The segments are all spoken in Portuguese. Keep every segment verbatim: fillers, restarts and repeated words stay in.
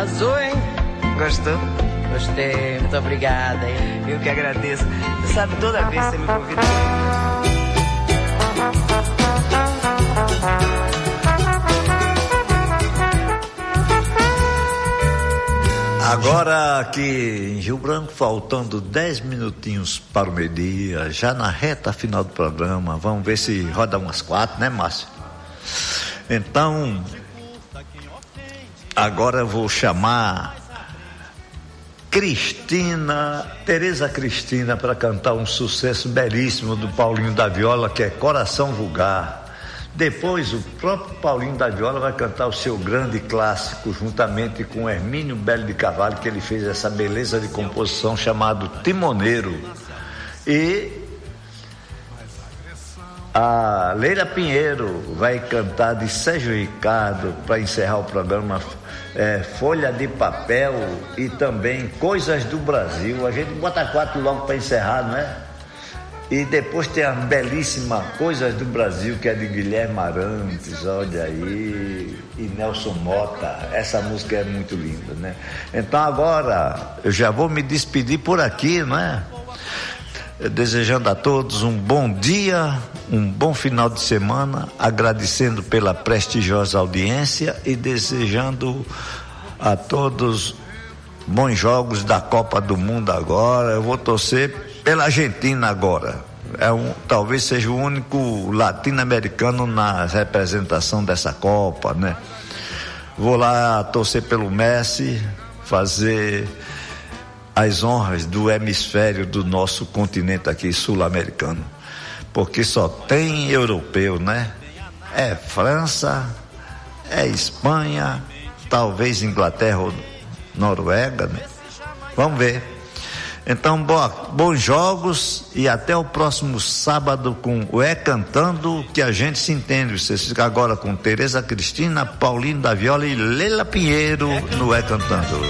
Arrasou, hein? Gostou? Gostei, muito obrigada, hein? Eu que agradeço. Você sabe, toda vez que você me convida. Agora aqui em Rio Branco, faltando dez minutinhos para o meio-dia, já na reta final do programa, vamos ver se roda umas quatro, né, Márcio? Então, agora eu vou chamar Cristina, Tereza Cristina, para cantar um sucesso belíssimo do Paulinho da Viola, que é Coração Vulgar. Depois o próprio Paulinho da Viola vai cantar o seu grande clássico, juntamente com Hermínio Belo de Carvalho, que ele fez essa beleza de composição chamado Timoneiro. E a Leila Pinheiro vai cantar de Sérgio Ricardo, para encerrar o programa, é, Folha de Papel e também Coisas do Brasil. A gente bota quatro logo para encerrar, não é? E depois tem a belíssima Coisas do Brasil, que é de Guilherme Arantes, olha aí, e Nelson Mota. Essa música é muito linda, né? Então agora eu já vou me despedir por aqui, não é? Desejando a todos um bom dia, um bom final de semana, agradecendo pela prestigiosa audiência e desejando a todos bons jogos da Copa do Mundo agora. Eu vou torcer pela Argentina agora. É um, talvez seja o único latino-americano na representação dessa Copa, né? Vou lá torcer pelo Messi, fazer as honras do hemisfério do nosso continente aqui sul-americano, porque só tem europeu, né? É França, é Espanha, talvez Inglaterra ou Noruega, né? Vamos ver. Então, boa, bons jogos e até o próximo sábado com o É Cantando, que a gente se entende. Você fica agora com Tereza Cristina, Paulinho da Viola e Leila Pinheiro no É Cantando.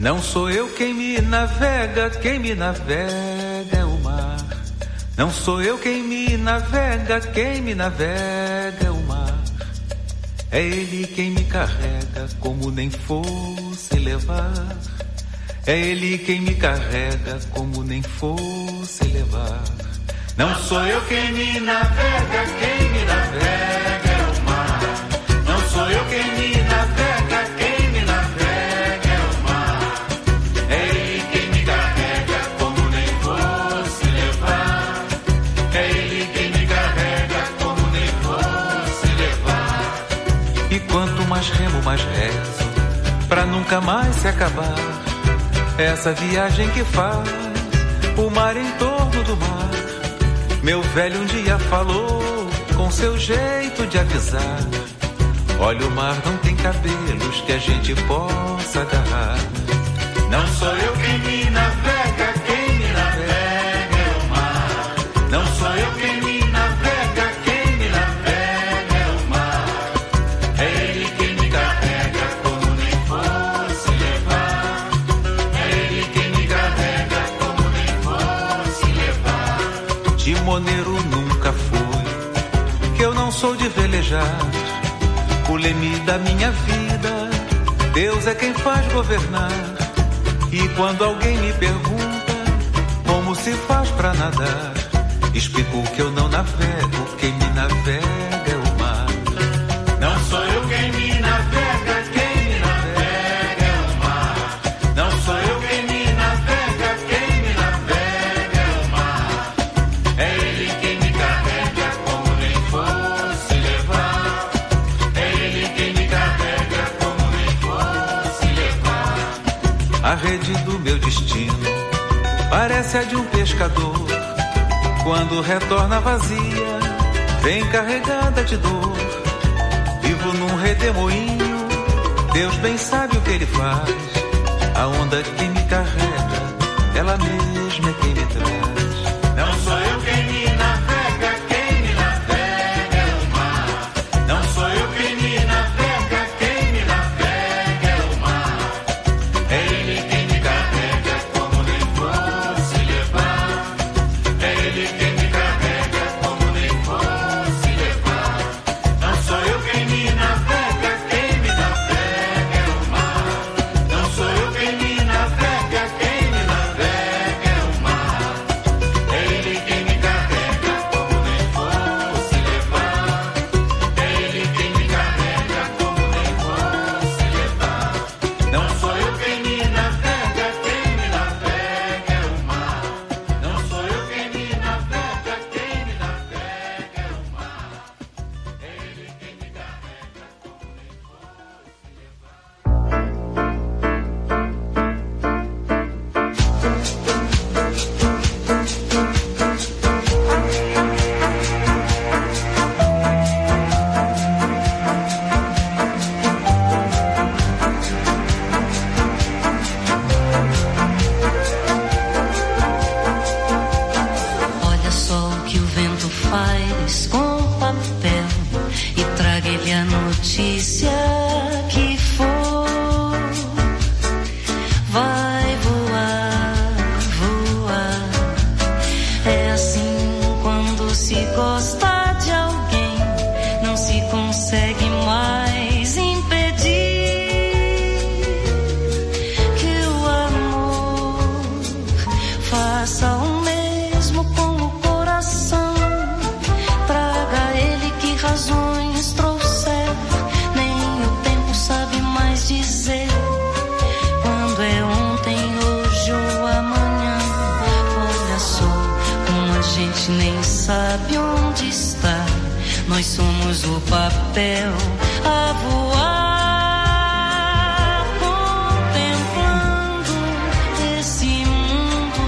Não sou eu quem me navega, quem me navega é o mar. Não sou eu quem me navega, quem me navega é o mar. É ele quem me carrega como nem fosse levar. É ele quem me carrega como nem fosse levar. Não sou eu quem me navega, quem me navega é o mar. Não sou eu quem me navega, quem me navega é o mar. É ele quem me carrega como nem fosse levar. É ele quem me carrega como nem fosse levar. E quanto mais remo, mais rezo, pra nunca mais se acabar. Essa viagem que faz o mar em torno do mar. Meu velho um dia falou com seu jeito de avisar. Olha, o mar não tem cabelos que a gente possa agarrar. Não sou eu quem me navega, quem me navega é o mar. Não sou eu quem me navega, quem me navega é o mar. É ele quem me carrega como nem fosse levar. É ele quem me carrega como nem fosse levar. Timoneiro nunca fui, que eu não sou de velejar. O leme da minha vida, Deus é quem faz governar. E quando alguém me pergunta como se faz pra nadar, explico que eu não navego, quem me navega é o mar. Não sou eu quem me navega, quem me navega é o mar. Não sou eu quem me navega, quem me navega é o mar. É ele quem me carrega como nem fosse levar. É ele quem me carrega como nem fosse levar. A rede do meu destino parece a de um pescador. Quando retorna vazia, vem carregada de dor. Vivo num redemoinho, Deus bem sabe o que ele faz. A onda que me carrega, ela mesma é quem me traz. Não sou eu quem me navega, quem me navega é o mar. Não sou eu quem me navega, quem me navega é o mar. É ele quem me carrega como nem fosse levar. É ele quem me carrega como nem fosse levar. Não sou eu quem me navega, quem me navega é o mar. Não sou eu quem me navega, quem me navega é o mar. É ele quem me carrega como nem fosse levar. É ele quem me carrega como nem fosse levar. Não sou eu quem me navega, quem me navega é o mar. Não sou eu quem me navega, quem me navega é o mar. É ele quem me carrega como nem Olha só o que o vento faz com o papel e traga ele a notícia que for. Vai voar, voar. É assim quando se gosta de alguém, não se consegue mais impedir que o amor faça o mesmo com o coração. Traga ele que razões trouxer, nem o tempo sabe mais dizer quando é ontem, hoje ou amanhã. Olha só como a gente nem sabe onde está. Nós somos o papel a voar, contemplando esse mundo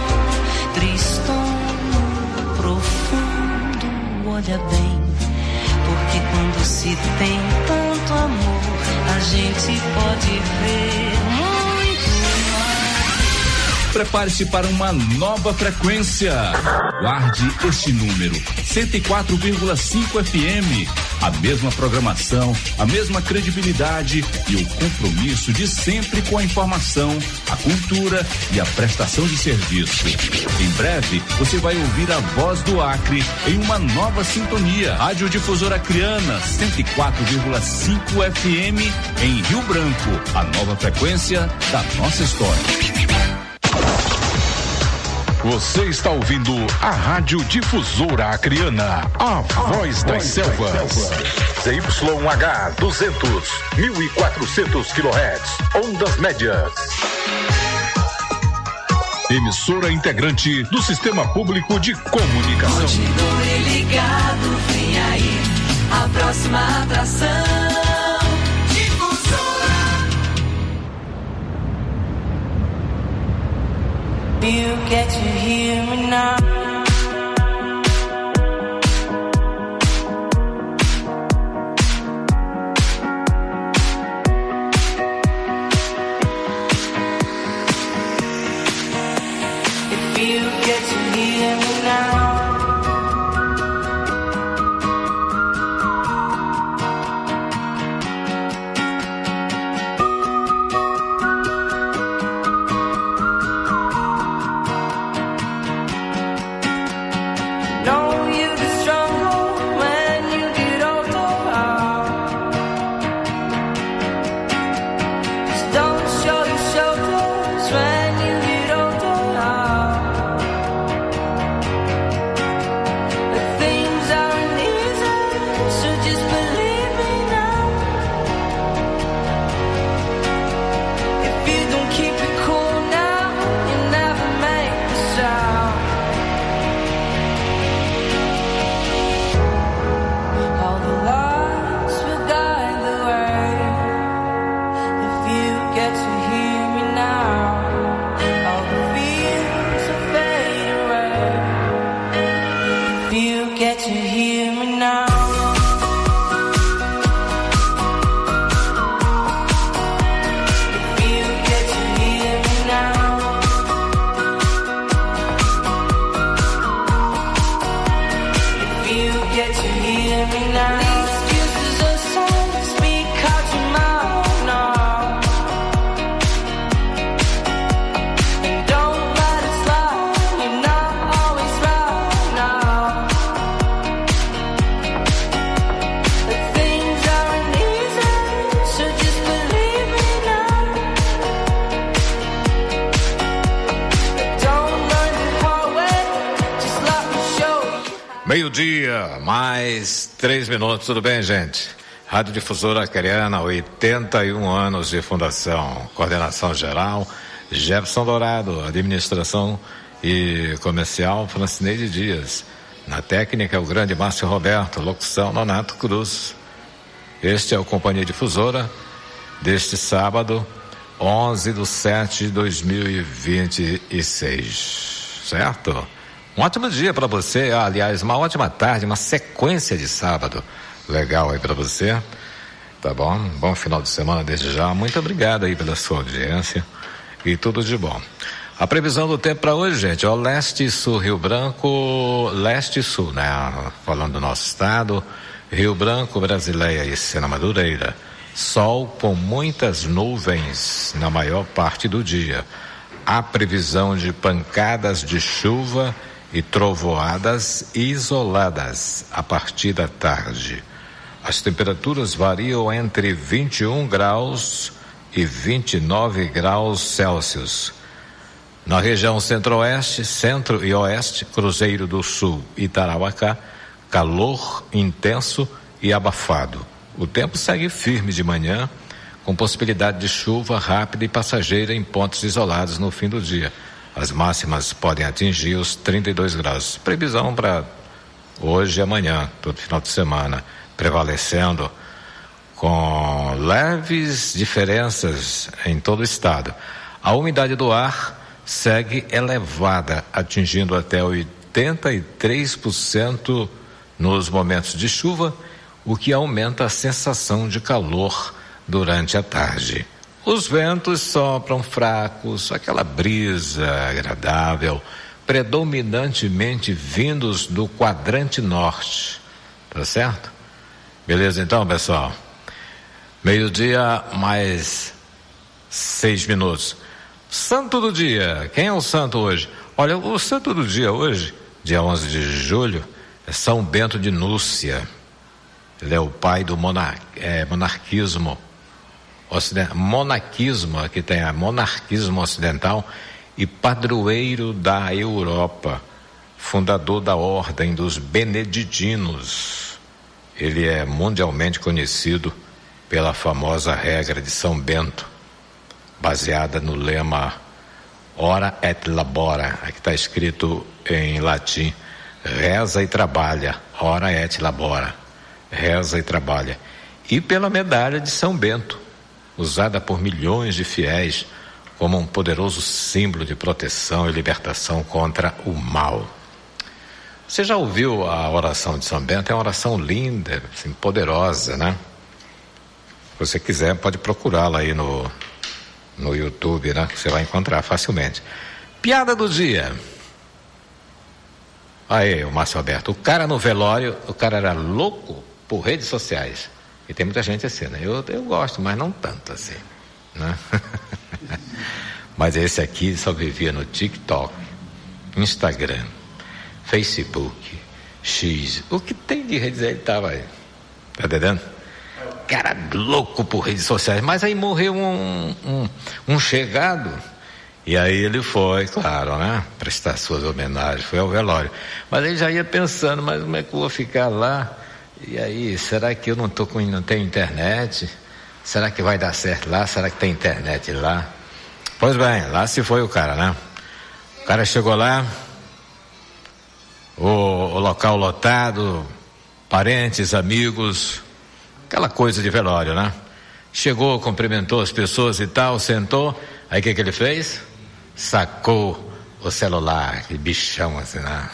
tristonho, profundo. Olha bem, porque quando se tem tanto amor, a gente pode ver muito mais. Prepare-se para uma nova frequência. Guarde este número, cento e quatro vírgula cinco F M. A mesma programação, a mesma credibilidade e o compromisso de sempre com a informação, a cultura e a prestação de serviço. Em breve, você vai ouvir a voz do Acre em uma nova sintonia. Rádio Difusora Acreana, cento e quatro vírgula cinco F M em Rio Branco. A nova frequência da nossa história. Você está ouvindo a Rádio Difusora Acreana, a voz das selvas. Z Y H duzentos, mil e quatrocentos quilohertz, ondas médias. Emissora integrante do Sistema Público de Comunicação. Continue ligado, vem aí a próxima atração. You get to hear me now. If you get to hear me now. Meio-dia, mais três minutos, tudo bem, gente? Rádio Difusora Acreana, oitenta e um anos de fundação. Coordenação geral, Jefferson Dourado. Administração e comercial, Francineide Dias. Na técnica, o grande Márcio Roberto. Locução, Nonato Cruz. Este é o Companhia Difusora deste sábado, onze de setembro de dois mil e vinte e seis. Certo? Um ótimo dia para você, aliás, uma ótima tarde, uma sequência de sábado legal aí para você, tá bom? Bom final de semana desde já, muito obrigado aí pela sua audiência e tudo de bom. A previsão do tempo para hoje, gente, ó, leste e sul, Rio Branco, leste e sul, né? Falando do nosso estado, Rio Branco, Brasileia e Sena Madureira, sol com muitas nuvens na maior parte do dia. Há previsão de pancadas de chuva e trovoadas isoladas a partir da tarde. As temperaturas variam entre vinte e um graus e vinte e nove graus Celsius. Na região centro-oeste, centro e oeste, Cruzeiro do Sul e Tarauacá, calor intenso e abafado. O tempo segue firme de manhã, com possibilidade de chuva rápida e passageira em pontos isolados no fim do dia. As máximas podem atingir os trinta e dois graus. Previsão para hoje e amanhã, todo final de semana, prevalecendo com leves diferenças em todo o estado. A umidade do ar segue elevada, atingindo até oitenta e três por cento nos momentos de chuva, o que aumenta a sensação de calor durante a tarde. Os ventos sopram fracos, aquela brisa agradável, predominantemente vindos do quadrante norte, tá certo? Beleza então, pessoal? Meio-dia mais seis minutos. Santo do dia, quem é o santo hoje? Olha, o santo do dia hoje, dia onze de julho, é São Bento de Núrcia. Ele é o pai do monar, é, monarquismo ocidental, monarquismo, aqui tem a monarquismo ocidental, e padroeiro da Europa, fundador da ordem dos beneditinos. Ele é mundialmente conhecido pela famosa regra de São Bento, baseada no lema ora et labora, aqui está escrito em latim, reza e trabalha, ora et labora, reza e trabalha, e pela medalha de São Bento, usada por milhões de fiéis como um poderoso símbolo de proteção e libertação contra o mal. Você já ouviu a oração de São Bento? É uma oração linda, assim, poderosa, né? Se você quiser, pode procurá-la aí no, no YouTube, né? Que você vai encontrar facilmente. Piada do dia. Aí, o Márcio Alberto. O cara no velório, o cara era louco por redes sociais. E tem muita gente assim, né? Eu, eu gosto, mas não tanto assim, né? Mas esse aqui só vivia no TikTok, Instagram, Facebook, X. O que tem de redes aí, ele tava aí. Tá entendendo? Cara louco por redes sociais. Mas aí morreu um, um, um chegado. E aí ele foi, claro, né? Prestar suas homenagens, foi ao velório. Mas ele já ia pensando, mas como é que eu vou ficar lá? E aí, será que eu não tô com, não tenho internet? Será que vai dar certo lá? Será que tem internet lá? Pois bem, lá se foi o cara, né? O cara chegou lá, o, o local lotado, parentes, amigos, aquela coisa de velório, né? Chegou, cumprimentou as pessoas e tal, sentou, aí o que que ele fez? Sacou o celular, que bichão assim, né?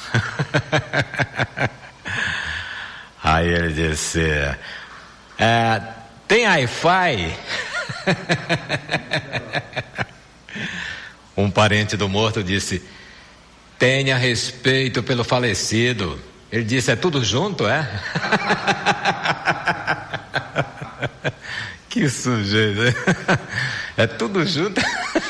Aí ele disse, é, tem Wi-Fi? Um parente do morto disse, tenha respeito pelo falecido. Ele disse, é tudo junto, é? Que sujeito, né? É tudo junto.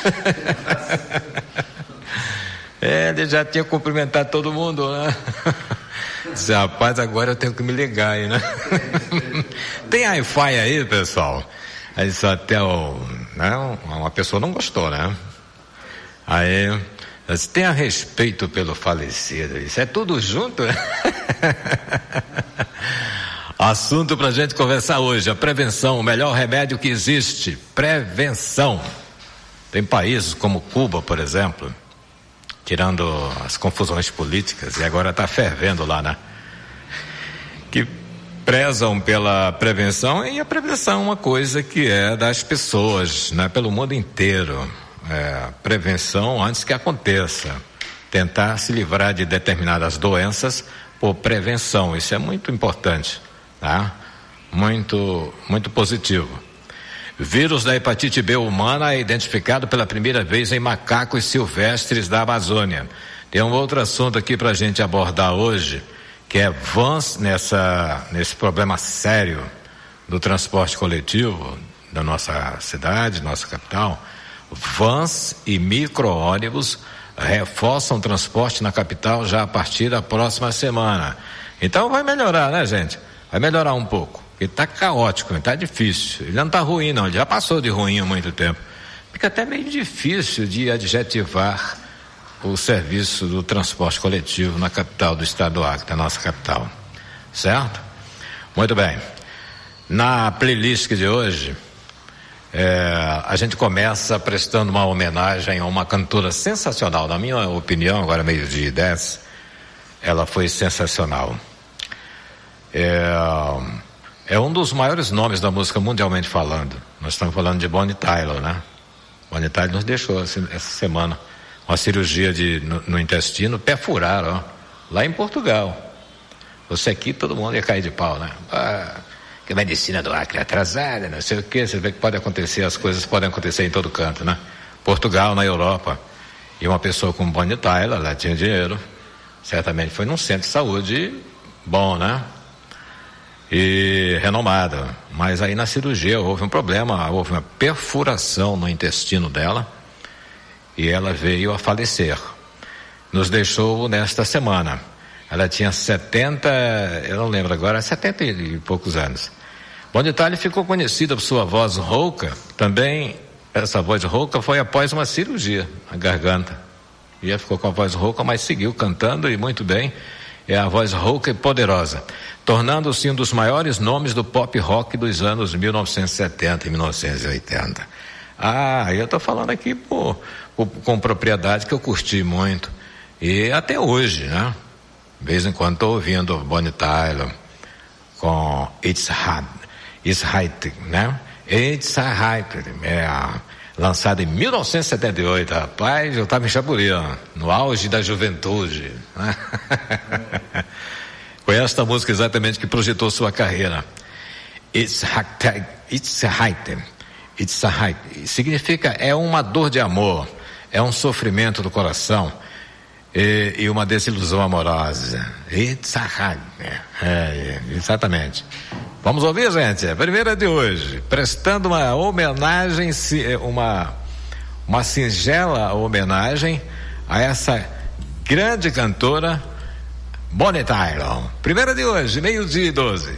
É, ele já tinha cumprimentado todo mundo, né? Disse, rapaz, agora eu tenho que me ligar aí, né? Tem Wi-Fi aí, pessoal? Aí só até o, né, uma pessoa não gostou, né? Aí, disse, tenha respeito pelo falecido. Isso é tudo junto, né? Assunto pra gente conversar hoje, a prevenção, o melhor remédio que existe, prevenção. Tem países como Cuba, por exemplo, tirando as confusões políticas, e agora está fervendo lá, né? Que prezam pela prevenção, e a prevenção é uma coisa que é das pessoas, né? Pelo mundo inteiro. É, prevenção antes que aconteça. Tentar se livrar de determinadas doenças por prevenção, isso é muito importante, tá? Muito, muito positivo. Vírus da hepatite B humana é identificado pela primeira vez em macacos silvestres da Amazônia. Tem um outro assunto aqui para a gente abordar hoje, que é vans nessa, nesse problema sério do transporte coletivo da nossa cidade, nossa capital. Vans e micro-ônibus reforçam o transporte na capital já a partir da próxima semana. Então vai melhorar, né, gente? Vai melhorar um pouco. Ele está caótico, está difícil. Ele não está ruim, não. Ele já passou de ruim há muito tempo. Fica até meio difícil de adjetivar o serviço do transporte coletivo na capital do estado do Acre, na nossa capital. Certo? Muito bem. Na playlist de hoje, é, a gente começa prestando uma homenagem a uma cantora sensacional. Na minha opinião, agora meio-dia e dez, ela foi sensacional. É... É um dos maiores nomes da música mundialmente falando. Nós estamos falando de Bonnie Tyler, né? Bonnie Tyler nos deixou essa semana uma cirurgia de, no, no intestino, perfurado, ó, lá em Portugal. Você aqui, todo mundo ia cair de pau, né? Ah, que a medicina do Acre é atrasada, não sei o quê. Você vê que pode acontecer, as coisas podem acontecer em todo canto, né? Portugal, na Europa. E uma pessoa como Bonnie Tyler, ela tinha dinheiro, certamente foi num centro de saúde bom, né? E renomado. Mas aí na cirurgia houve um problema, houve uma perfuração no intestino dela e ela veio a falecer. Nos deixou nesta semana. Ela tinha setenta, eu não lembro agora, setenta e poucos anos. Bonnie Tyler ficou conhecida por sua voz rouca. Também essa voz rouca foi após uma cirurgia na garganta. E ela ficou com a voz rouca, mas seguiu cantando e muito bem. É a voz rouca e poderosa, tornando-se um dos maiores nomes do pop rock dos anos mil novecentos e setenta e mil novecentos e oitenta. Ah, eu estou falando aqui por, por, com propriedade que eu curti muito. E até hoje, né? De vez em quando estou ouvindo Bonnie Tyler com It's Hard, It's Hard, né? It's Hard, é lançado em mil novecentos e setenta e oito, rapaz, eu estava em Chapuri, ó, no auge da juventude. Né? Foi esta música exatamente que projetou sua carreira. It's Hard, It's Hard, It's Hard, significa é uma dor de amor, é um sofrimento do coração. E, e uma desilusão amorosa. It's a hard. É, exatamente. Vamos ouvir, gente? A primeira de hoje, prestando uma homenagem, uma, uma singela homenagem a essa grande cantora Bonnie Tyler. Primeira de hoje, meio-dia e doze.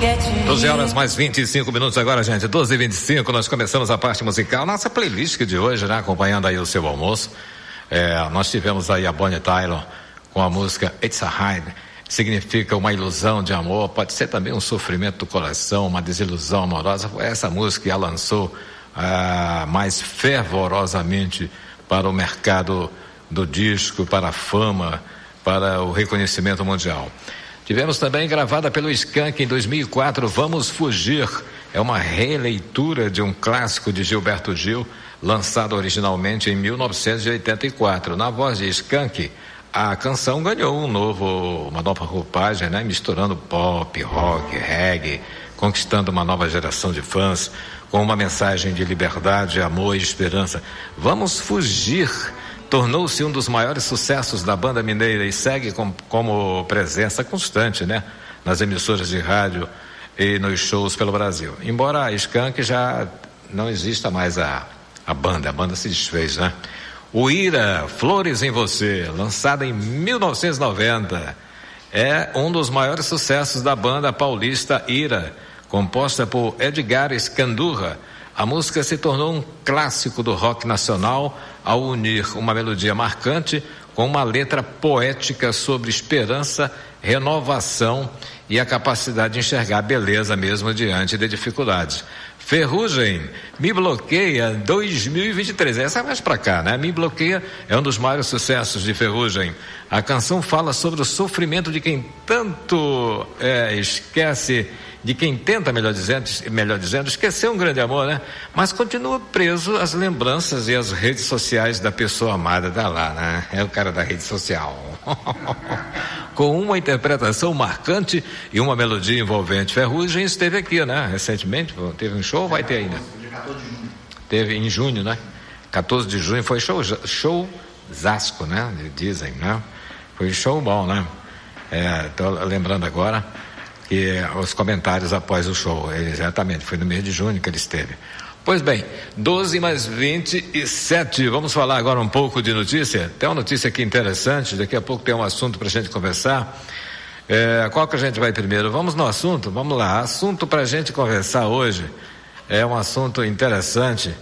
doze horas mais vinte e cinco minutos agora, gente. doze e vinte e cinco, nós começamos a parte musical. Nossa playlist de hoje, né? Acompanhando aí o seu almoço. É, nós tivemos aí a Bonnie Tyler com a música It's a Hide. Significa uma ilusão de amor. Pode ser também um sofrimento do coração, uma desilusão amorosa. Foi essa música que ela lançou ah, mais fervorosamente para o mercado do disco, para a fama, para o reconhecimento mundial. Tivemos também gravada pelo Skank em dois mil e quatro, Vamos Fugir. É uma releitura de um clássico de Gilberto Gil, lançado originalmente em mil novecentos e oitenta e quatro. Na voz de Skank, a canção ganhou um novo, uma nova roupagem, né? Misturando pop, rock, reggae, conquistando uma nova geração de fãs, com uma mensagem de liberdade, amor e esperança. Vamos Fugir tornou-se um dos maiores sucessos da banda mineira e segue com, como presença constante, né? Nas emissoras de rádio e nos shows pelo Brasil. Embora a Skank já não exista mais a, a banda, a banda se desfez, né? O Ira, Flores em Você, lançada em mil novecentos e noventa, é um dos maiores sucessos da banda paulista Ira, composta por Edgar Escandurra. A música se tornou um clássico do rock nacional ao unir uma melodia marcante com uma letra poética sobre esperança, renovação e a capacidade de enxergar a beleza mesmo diante de dificuldades. Ferrugem, Me Bloqueia dois mil e vinte e três, essa é mais pra cá, né? Me Bloqueia é um dos maiores sucessos de Ferrugem. A canção fala sobre o sofrimento de quem tanto é, esquece, de quem tenta, melhor dizendo, melhor dizendo, esquecer um grande amor, né? Mas continua preso às lembranças e às redes sociais da pessoa amada, tá lá, né? É o cara da rede social. Com uma interpretação marcante e uma melodia envolvente. Ferrugem esteve aqui, né? Recentemente, teve um show, vai ter ainda. Teve em junho, né? quatorze de junho foi show, show Zasco, né? Dizem, né? Foi show bom, né? É, tô lembrando agora que os comentários após o show, exatamente, foi no mês de junho que ele esteve. Pois bem, doze mais vinte e sete, vamos falar agora um pouco de notícia. Tem uma notícia aqui interessante, daqui a pouco tem um assunto para a gente conversar. É, qual que a gente vai primeiro? Vamos no assunto? Vamos lá, assunto para a gente conversar hoje é um assunto interessante.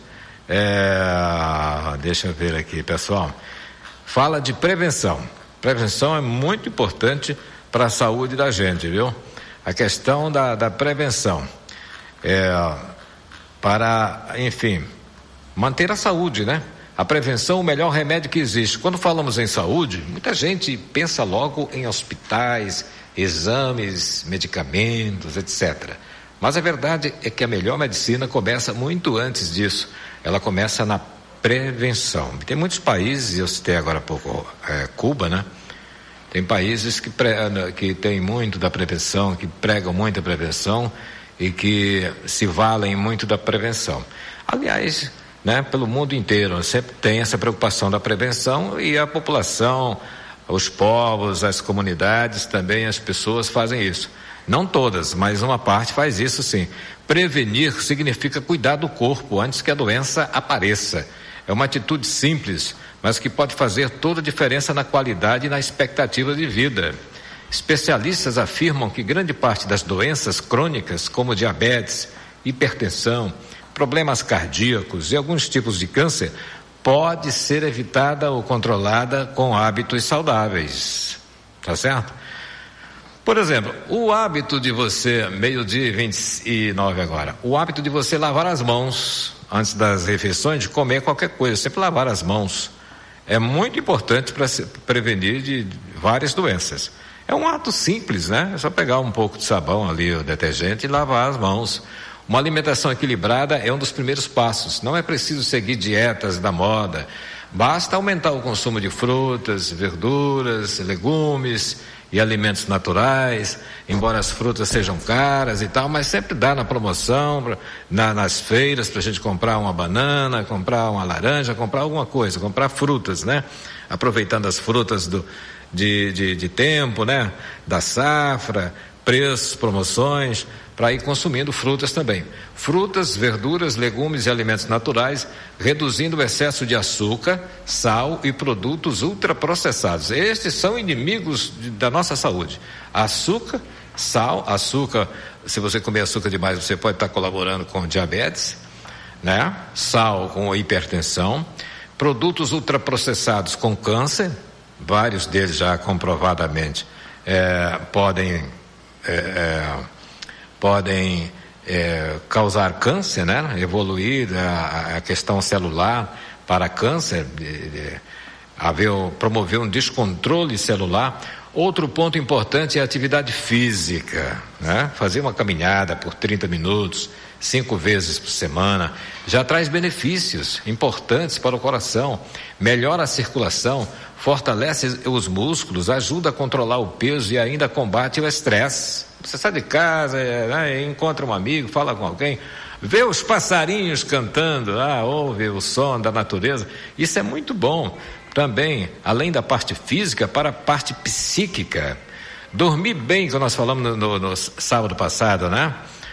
É, deixa eu ver aqui, pessoal. Fala de prevenção. Prevenção é muito importante para a saúde da gente, viu? A questão da, da prevenção. É... para, enfim, manter a saúde, né? A prevenção é o melhor remédio que existe. Quando falamos em saúde, muita gente pensa logo em hospitais, exames, medicamentos, etcétera. Mas a verdade é que a melhor medicina começa muito antes disso. Ela começa na prevenção. Tem muitos países, eu citei agora há pouco é, Cuba, né? Tem países que, pre, que tem muito da prevenção, que pregam muito a prevenção e que se valem muito da prevenção. Aliás, né, pelo mundo inteiro, sempre tem essa preocupação da prevenção e a população, os povos, as comunidades, também as pessoas fazem isso. Não todas, mas uma parte faz isso sim. Prevenir significa cuidar do corpo antes que a doença apareça. É uma atitude simples, mas que pode fazer toda a diferença na qualidade e na expectativa de vida. Especialistas afirmam que grande parte das doenças crônicas, como diabetes, hipertensão, problemas cardíacos e alguns tipos de câncer, pode ser evitada ou controlada com hábitos saudáveis. Tá certo? Por exemplo, o hábito de você, meio-dia e vinte e nove agora, o hábito de você lavar as mãos antes das refeições, de comer qualquer coisa, sempre lavar as mãos. É muito importante para se prevenir de várias doenças. É um ato simples, né? É só pegar um pouco de sabão ali, o detergente, e lavar as mãos. Uma alimentação equilibrada é um dos primeiros passos. Não é preciso seguir dietas da moda. Basta aumentar o consumo de frutas, verduras, legumes e alimentos naturais, embora as frutas sejam caras e tal, mas sempre dá na promoção, na, nas feiras, para a gente comprar uma banana, comprar uma laranja, comprar alguma coisa, comprar frutas, né? Aproveitando as frutas do, de, de, de tempo, né? Da safra, preços, promoções, para ir consumindo frutas também. Frutas, verduras, legumes e alimentos naturais, reduzindo o excesso de açúcar, sal e produtos ultraprocessados. Estes são inimigos de, da nossa saúde. Açúcar, Sal, açúcar, se você comer açúcar demais, você pode estar colaborando com diabetes, né? Sal com hipertensão, produtos ultraprocessados com câncer, vários deles já comprovadamente é, podem é, é, podem é, causar câncer, né? Evoluir a, a questão celular para câncer, de, de, haver, promover um descontrole celular. Outro ponto importante é a atividade física, né? Fazer uma caminhada por trinta minutos, cinco vezes por semana, já traz benefícios importantes para o coração, melhora a circulação, fortalece os músculos, ajuda a controlar o peso e ainda combate o estresse. Você sai de casa, né, encontra um amigo, fala com alguém, vê os passarinhos cantando, ah, ouve o som da natureza, isso é muito bom. Também, além da parte física, para a parte psíquica. Dormir bem, que nós falamos no, no, no sábado passado, né?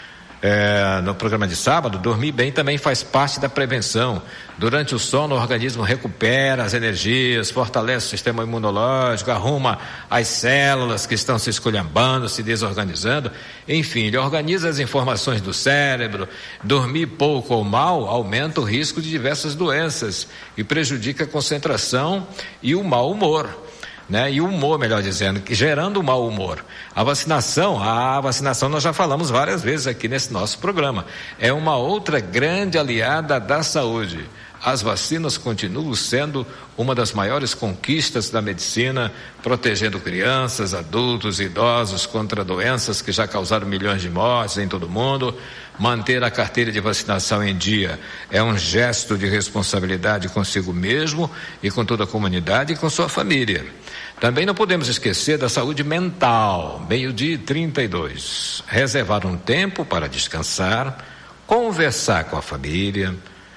É, no programa de sábado, dormir bem também faz parte da prevenção. Durante o sono, o organismo recupera as energias, fortalece o sistema imunológico, arruma as células que estão se esculhambando, se desorganizando. Enfim, ele organiza as informações do cérebro. Dormir pouco ou mal aumenta o risco de diversas doenças e prejudica a concentração e o mau humor. Né? E o humor, melhor dizendo, gerando o mau humor. A vacinação, a vacinação nós já falamos várias vezes aqui nesse nosso programa, é uma outra grande aliada da saúde. As vacinas continuam sendo uma das maiores conquistas da medicina, protegendo crianças, adultos e idosos contra doenças que já causaram milhões de mortes em todo o mundo. Manter a carteira de vacinação em dia é um gesto de responsabilidade consigo mesmo e com toda a comunidade e com sua família. Também não podemos esquecer da saúde mental, meio-dia e trinta e dois. Reservar um tempo para descansar, conversar com a família,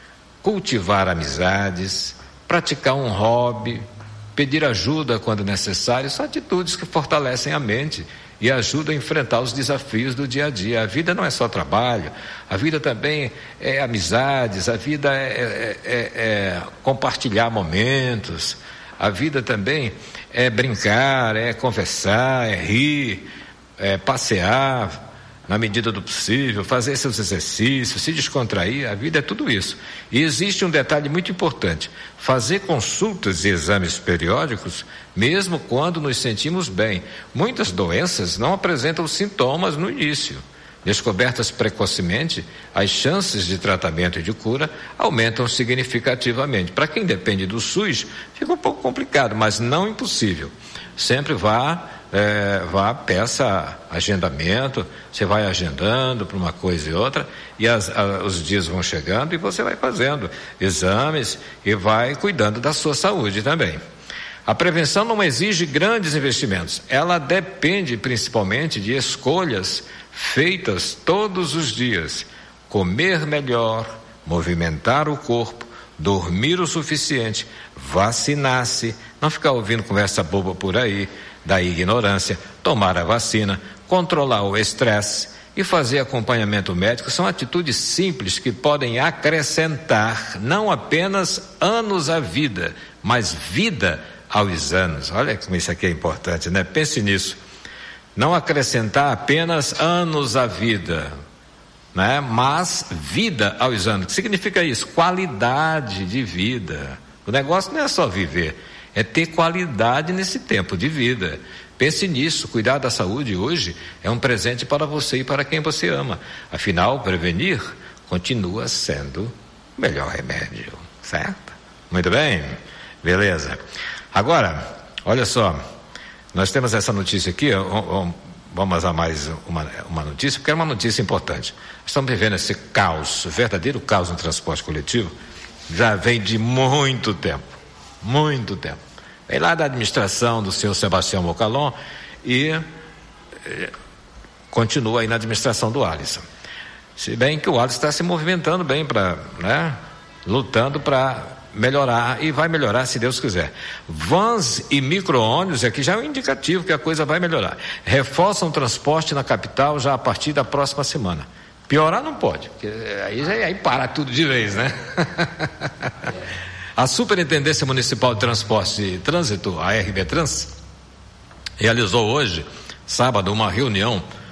cultivar amizades, praticar um hobby, pedir ajuda quando necessário, são atitudes que fortalecem a mente e ajudam a enfrentar os desafios do dia a dia. A vida não é só trabalho, a vida também é amizades, a vida é, é, é, é compartilhar momentos, a vida também é brincar, é conversar, é rir, é passear na medida do possível, fazer seus exercícios, se descontrair. A vida é tudo isso. E existe um detalhe muito importante: fazer consultas e exames periódicos, mesmo quando nos sentimos bem. Muitas doenças não apresentam sintomas no início. Descobertas precocemente, as chances de tratamento e de cura aumentam significativamente. Para quem depende do SUS, fica um pouco complicado, mas não impossível. Sempre vá, é, vá, peça agendamento, você vai agendando para uma coisa e outra, e as, a, os dias vão chegando e você vai fazendo exames e vai cuidando da sua saúde também. A prevenção não exige grandes investimentos, ela depende principalmente de escolhas feitas todos os dias. Comer melhor, movimentar o corpo, dormir o suficiente, vacinar-se, não ficar ouvindo conversa boba por aí, da ignorância, tomar a vacina, controlar o estresse e fazer acompanhamento médico são atitudes simples que podem acrescentar não apenas anos à vida, mas vida aos anos. Olha como isso aqui é importante, né? Pense nisso. Não acrescentar apenas anos à vida, né? Mas vida aos anos. O que significa isso? Qualidade de vida. O negócio não é só viver, é ter qualidade nesse tempo de vida. Pense nisso. Cuidar da saúde hoje é um presente para você e para quem você ama. Afinal, prevenir continua sendo o melhor remédio, certo? Muito bem, beleza. Agora, olha só, nós temos essa notícia aqui, vamos a mais uma, uma notícia, porque é uma notícia importante. Estamos vivendo esse caos, verdadeiro caos no transporte coletivo, já vem de muito tempo, muito tempo. Vem lá da administração do senhor Sebastião Mocalon e eh, continua aí na administração do Alisson. Se bem que o Alisson está se movimentando bem para, né, lutando para melhorar, e vai melhorar se Deus quiser. Vans e micro-ônibus, aqui já é um indicativo que a coisa vai melhorar. Reforçam o transporte na capital já a partir da próxima semana. Piorar não pode, porque aí, já, aí para tudo de vez, né? A Superintendência Municipal de Transporte e Trânsito, a R B Trans, realizou hoje, sábado, uma reunião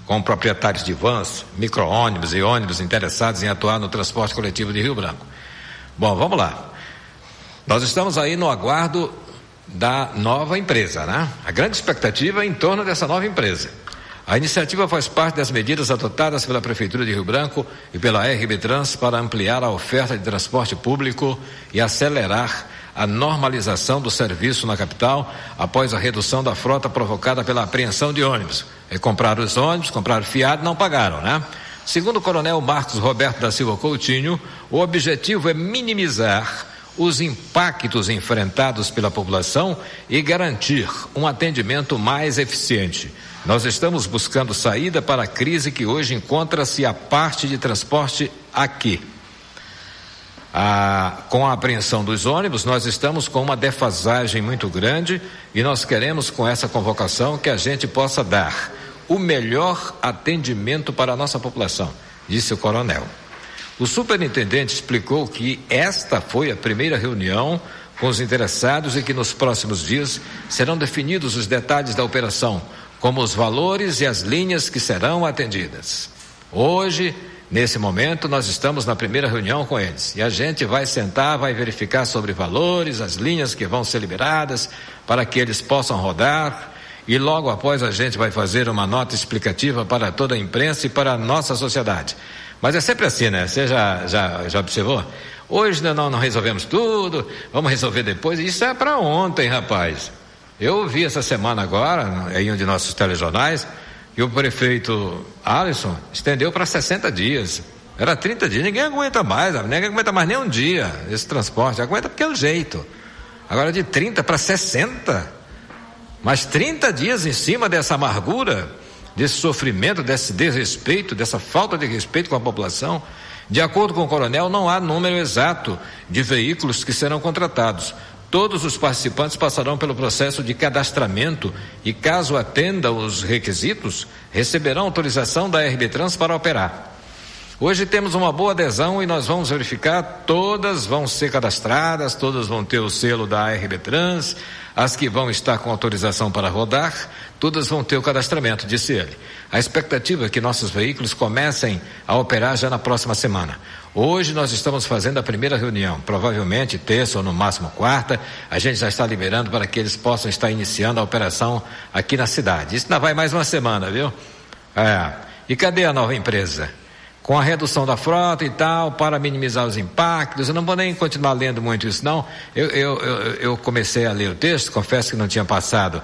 com proprietários de vans, micro-ônibus e ônibus interessados em atuar no transporte coletivo de Rio Branco. Bom, vamos lá. Nós estamos aí no aguardo da nova empresa, né? A grande expectativa é em torno dessa nova empresa. A iniciativa faz parte das medidas adotadas pela Prefeitura de Rio Branco e pela R B Trans para ampliar a oferta de transporte público e acelerar a normalização do serviço na capital após a redução da frota provocada pela apreensão de ônibus. E compraram os ônibus, compraram fiado, não pagaram, né? Segundo o coronel Marcos Roberto da Silva Coutinho, o objetivo é minimizar os impactos enfrentados pela população e garantir um atendimento mais eficiente. Nós estamos buscando saída para a crise que hoje encontra-se a parte de transporte aqui. Ah, com a apreensão dos ônibus, nós estamos com uma defasagem muito grande e nós queremos, com essa convocação, que a gente possa dar o melhor atendimento para a nossa população, disse o coronel. O superintendente explicou que esta foi a primeira reunião com os interessados e que nos próximos dias serão definidos os detalhes da operação, como os valores e as linhas que serão atendidas. Hoje, nesse momento, nós estamos na primeira reunião com eles e a gente vai sentar, vai verificar sobre valores, as linhas que vão ser liberadas para que eles possam rodar e logo após a gente vai fazer uma nota explicativa para toda a imprensa e para a nossa sociedade. Mas é sempre assim, né? Você já, já, já observou? Hoje não, não resolvemos tudo, vamos resolver depois. Isso é para ontem, rapaz. Eu vi essa semana agora, em um de nossos telejornais, que o prefeito Alisson estendeu para sessenta dias. Era trinta dias, ninguém aguenta mais, ninguém aguenta mais nem um dia esse transporte, aguenta porque é o jeito. Agora de trinta para sessenta, mas trinta dias em cima dessa amargura, desse sofrimento, desse desrespeito, dessa falta de respeito com a população. De acordo com o coronel, não há número exato de veículos que serão contratados. Todos os participantes passarão pelo processo de cadastramento e, caso atenda os requisitos, receberão autorização da R B Trans para operar. Hoje temos uma boa adesão e nós vamos verificar, todas vão ser cadastradas, todas vão ter o selo da R B Trans, as que vão estar com autorização para rodar, todas vão ter o cadastramento, disse ele. A expectativa é que nossos veículos comecem a operar já na próxima semana. Hoje nós estamos fazendo a primeira reunião, provavelmente terça ou no máximo quarta, a gente já está liberando para que eles possam estar iniciando a operação aqui na cidade. Isso ainda vai mais uma semana, viu? É. E cadê a nova empresa? Com a redução da frota e tal, para minimizar os impactos, eu não vou nem continuar lendo muito isso não, eu, eu, eu, eu comecei a ler o texto, confesso que não tinha passado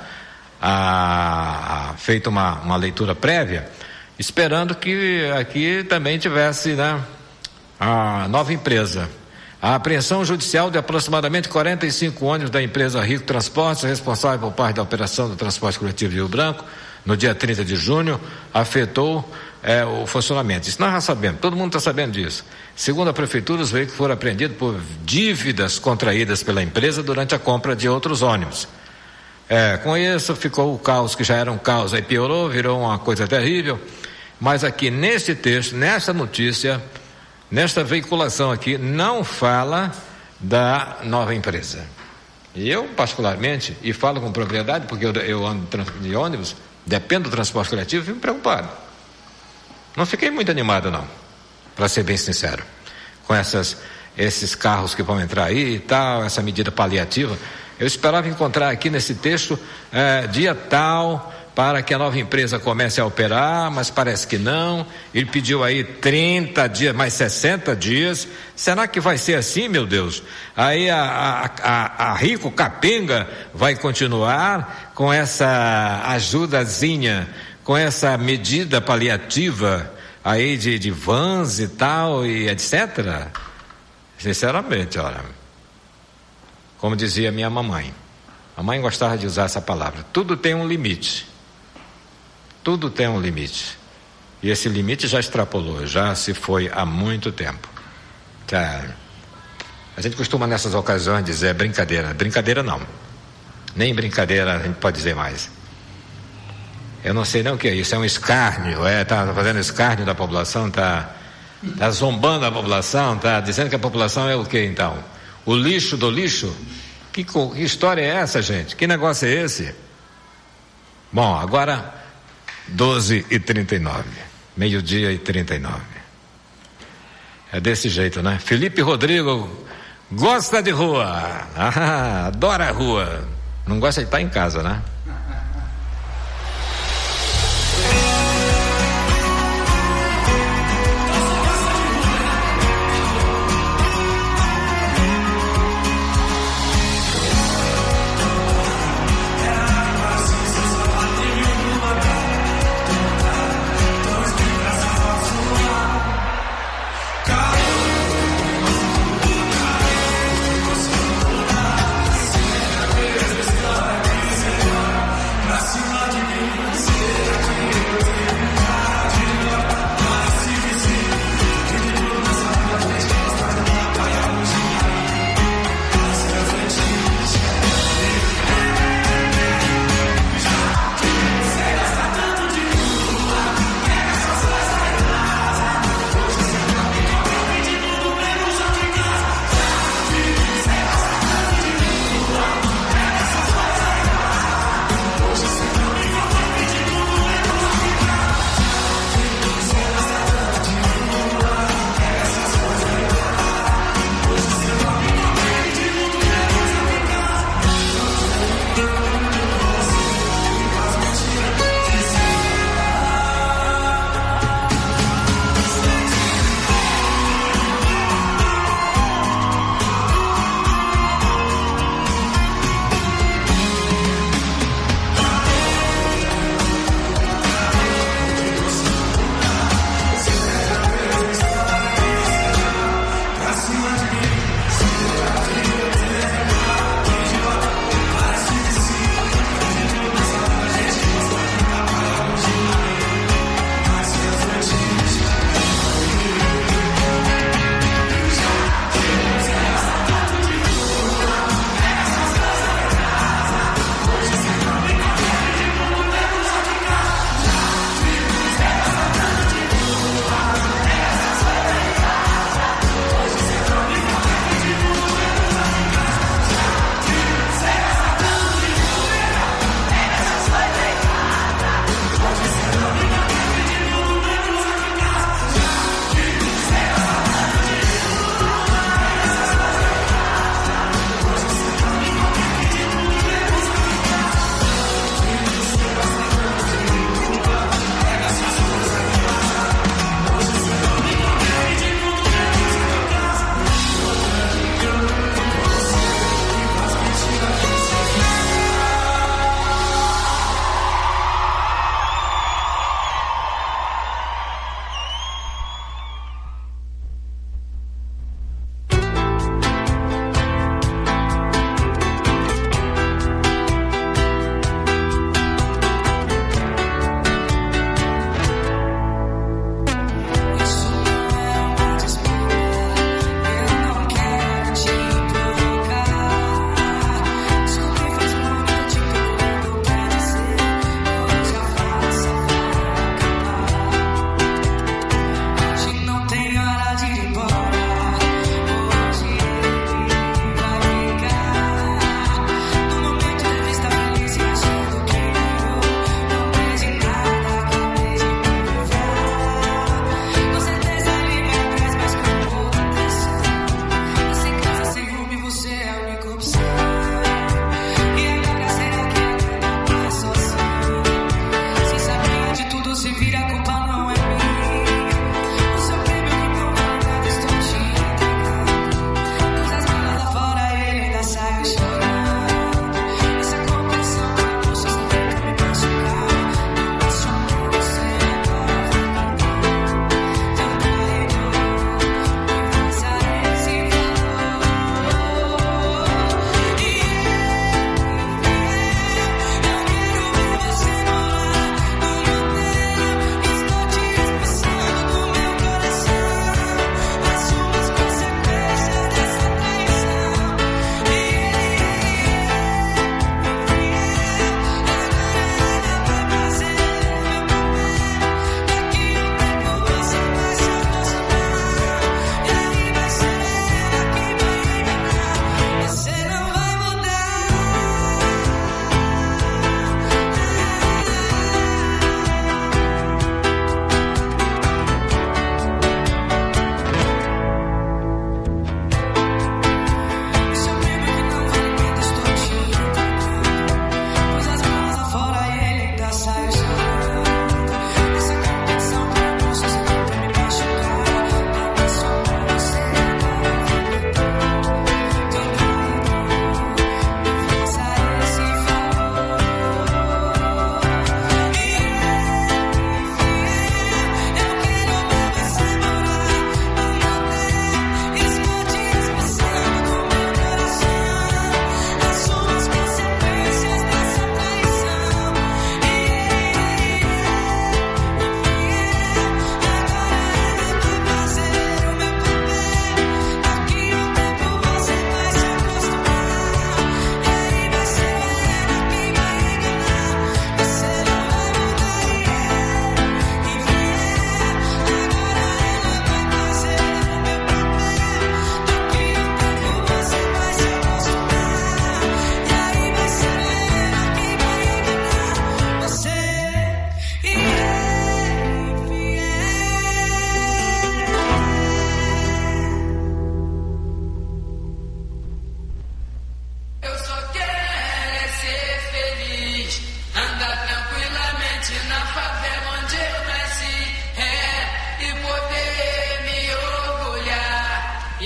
a, a feito uma, uma leitura prévia, esperando que aqui também tivesse, né, a nova empresa. A apreensão judicial de aproximadamente quarenta e cinco ônibus da empresa Rico Transportes, responsável por parte da operação do transporte coletivo de Rio Branco, no dia trinta de junho, afetou É, o funcionamento. Isso nós já sabemos, todo mundo está sabendo disso. Segundo a prefeitura, os veículos foram apreendidos por dívidas contraídas pela empresa durante a compra de outros ônibus. É, com isso ficou o caos, que já era um caos, aí piorou, virou uma coisa terrível. Mas aqui neste texto, nesta notícia, nesta veiculação aqui, não fala da nova empresa. E eu, particularmente, e falo com propriedade, porque eu, eu ando de ônibus, dependo do transporte coletivo, fico preocupado. Não fiquei muito animado não, para ser bem sincero, com essas, esses carros que vão entrar aí e tal, essa medida paliativa. Eu esperava encontrar aqui nesse texto é, dia tal para que a nova empresa comece a operar, mas parece que não. Ele pediu aí trinta dias, mais sessenta dias. Será que vai ser assim, meu Deus? Aí a, a, a, a Rico Capenga vai continuar com essa ajudazinha, com essa medida paliativa aí de, de vans e tal e etcétera. Sinceramente, olha, como dizia minha mamãe, a mãe gostava de usar essa palavra, tudo tem um limite, tudo tem um limite, e esse limite já extrapolou, já se foi há muito tempo. Tá. A gente costuma nessas ocasiões dizer brincadeira, brincadeira não, nem brincadeira a gente pode dizer mais. Eu não sei nem o que é isso, é um escárnio, é, tá fazendo escárnio da população, tá, tá zombando a população, tá dizendo que a população é o que então? O lixo do lixo? Que, que história é essa, gente? Que negócio é esse? Bom, agora, doze e trinta e nove. Meio-dia e trinta e nove. É desse jeito, né? Felipe Rodrigo gosta de rua. Ah, adora a rua. Não gosta de estar em casa, né?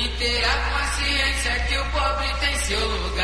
E ter a consciência que o pobre tem seu lugar.